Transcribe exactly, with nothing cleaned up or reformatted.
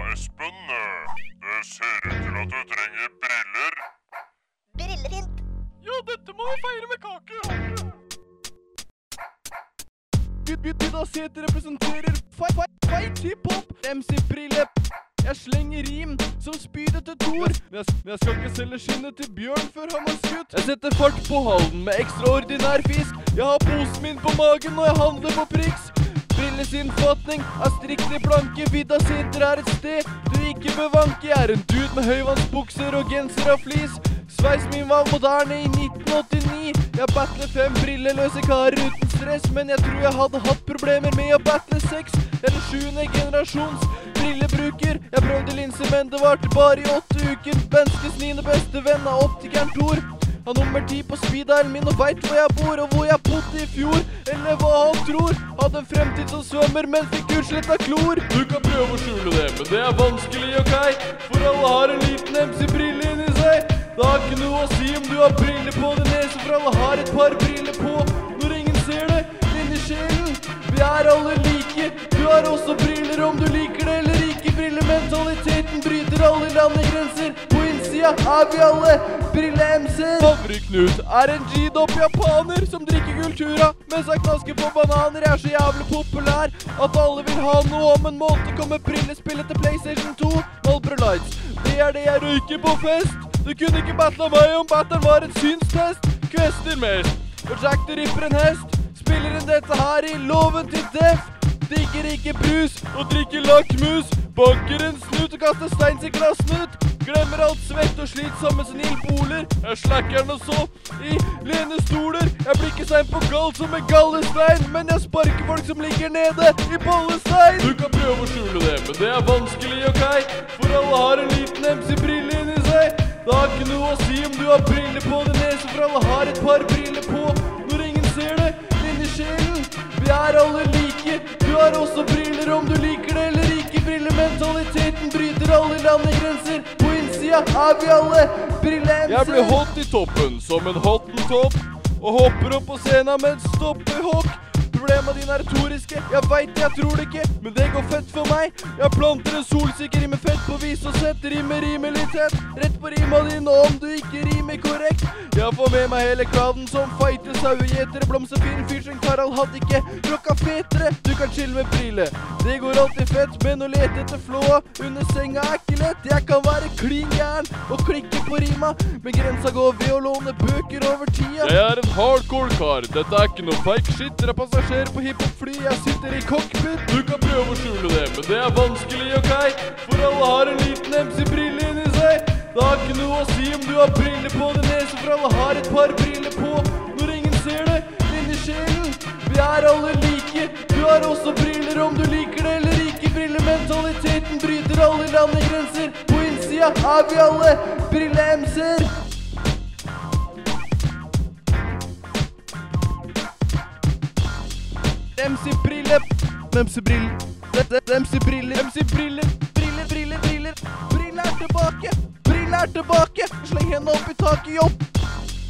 Espen, det ser ut til at du trenger briller. Brillefint. Ja, dette må vi feire med kake. Gutta Sæther representerer fight hiphop. M C Brille. Jeg slenger rim som spydet til Thor. Men jeg, men jeg skal ikke selge skinnet til Bjørn før han har skutt. Jeg setter fart på halen med ekstraordinær fisk. Jeg har posen min på magen når jeg handler på Prix. Brilles innfatning er strikt i planke. Vidda Sæther er et sted du ikke bør vanke. Jeg er en dude med høyvannsbukser og genser av flis. Sveis min var moderne i nitten åttini. Jeg battler fem brilleløse karer uten stress. Men jeg tror jeg hadde hatt problemer med å battle sex. Jeg er den sjuende generasjons brillebruker. Jeg prøvde linser, men det varte bare i åtte uker. Benskes niende beste venn av optikeren Thor. Han nummer ti på speedilen min og vet hvor jeg bor og hvor jeg bodde i fjor. Eller hva han tror. Hadde en fremtid som svømmer, men fikk utslett av klor. Du kan prøve å skjule det, men det er vanskelig, ok? For alle har en liten M C-brille inni seg. Det har ikke noe å si om du har briller på din nese, for alle har et par briller på. Når ingen ser det, inni sjelen. Vi er alle like. Du har også briller om du liker det eller ikke. Brillementaliteten bryter alle landegrenser. På innsida er vi alle brille-M C-er. Favre-Knut er en G-dopp japaner som drikker kultura mens han knasker på bananer. Jeg er så jævlig populær at alle vil ha noe. Om en måned kommer brillespillet til PlayStation to. Marlboro Lights, det er det jeg røyker på fest. Du kunne ikke battla meg om batteren var et synstest. Kvester mest, og Jack the Ripper en hest. Spiller inn dette her i loven til Def. Digger ikke brus og drikker lakkmus. Banker en snut og kaster steins i glassnut. Glemmer alt svett og slitsomme senilboler. Jeg slakker noe så i lenestoler. Jeg blir ikke sein på gall som en gallestein, men jeg sparker folk som ligger nede i bollestein. Du kan prøve å skjule det, men det er vanskelig, ok? For alle har en liten M C-brille inni seg. Det har ikke noe å si om du har briller på din nese, for alle har et par briller på. Når ingen ser det, inni sjelen. Vi er alle like. Du har også briller om du liker det eller ikke. Brillementaliteten bryter alle landegrenser. På innsida er vi alle brille-M C-er. Jeg blir hot i toppen som en hottentopp og hopper opp på scenen med en stoppehokk. Problemene dine er retoriske, jeg vet jeg tror det ikke, men det går fett for meg. Jeg planter en solsikker, rimer fett på vis og sett, rimer rimer litt tett. Rett på rima dine om du ikke rimer korrekt. Jeg får med meg hele crowden som fighter sauegjetere. Blomsterfin fyrsing Karald hadde ikke rocka fetere. Du kan chille med brille, det går alltid fett, men å lete etter flåa under senga er ikke lett. Jeg kan være klin gæren og klikke på rima, men grensa går ved å låne bøker over tida. Jeg er en hardcore kar, dette er ikke noe fake shit. Dere er passasjer på hiphop-fly, jeg sitter i cockpit. Du kan prøve å skjule det, men det er vanskelig, ok? For alle har en liten M C-brille inni seg. Det har ikke noe å si om du har briller på din nese, for alle har et par briller på. Når ingen ser det, inni sjelen. Vi er alle like. Du har også briller om du liker det eller ikke. Brillementaliteten bryter alle landegrenser. På innsida er vi alle brille-M C-er. M C-brille, M C-brille, M C-brille, M C-brille, briller, briller, briller, briller er tilbake, briller er tilbake, sleng hendene opp i taket, jobb.